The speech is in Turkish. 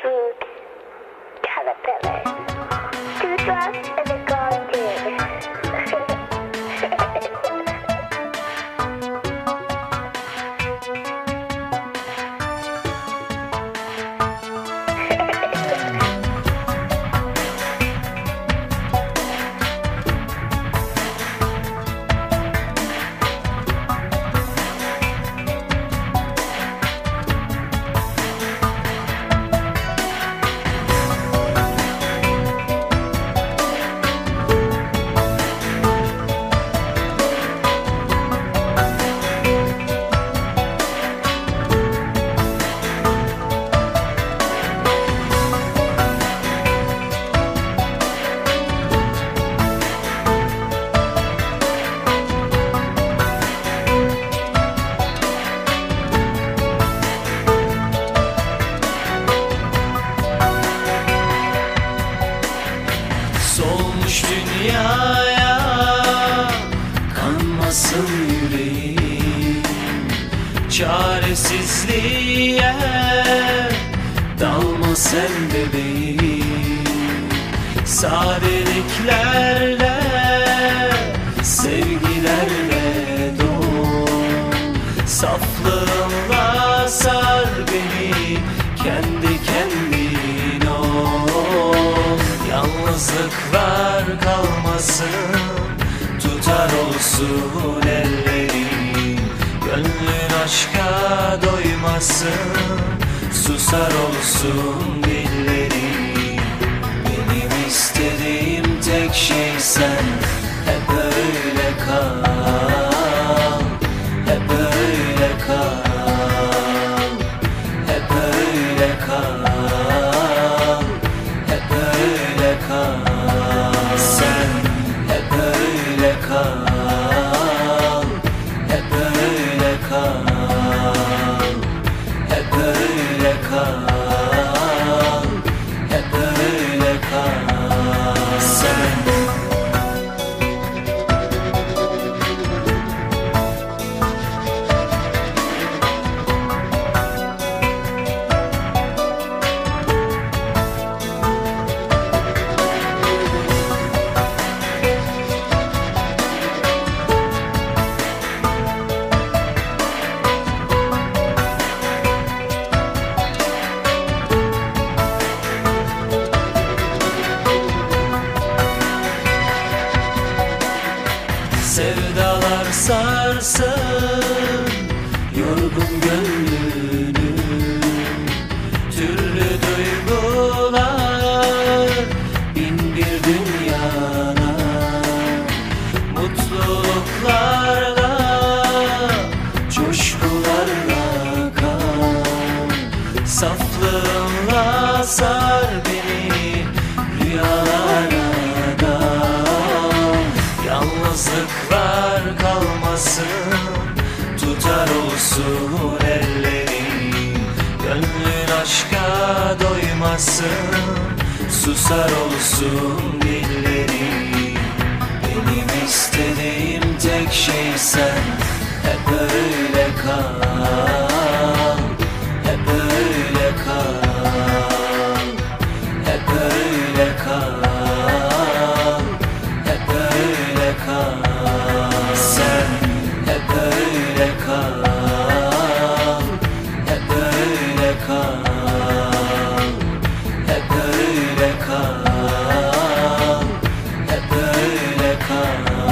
sweet caterpillar. Two drops and a gone tear. Solmuş dünyaya kanmasın yüreğim, çaresizliğe dalma sen bebeğim. Sadeliklerle, sevgilerle doğ, saflığınla sar beni, kendi kendin ol. Yalnızlıklar kalmasın, tutar olsun ellerin. Gönlün aşka doymasın, susar olsun dillerin. Benim istediğim tek şey sen, hep öyle kal, hep öyle kal, hep öyle kal, hep öyle kal. Sen hep öyle kal, hep öyle kal, hep öyle kal, hep öyle kal. Sen sevdalar sarsın yorgun gönlünü, türlü duygular bin bir dünyana, mutluluklarla, coşkularla kal, saflığınla sar beni, rüyalara dal. Yalnızlıklar kalmasın, tutar olsun ellerin. Gönlün aşka doymasın, susar olsun dillerin. Benim istediğim tek şey sen, hep öyle kal, hep öyle kal, hep öyle kal, hep öyle kal. Sen hep öyle kal, hep öyle kal, hep öyle kal, hep öyle kal.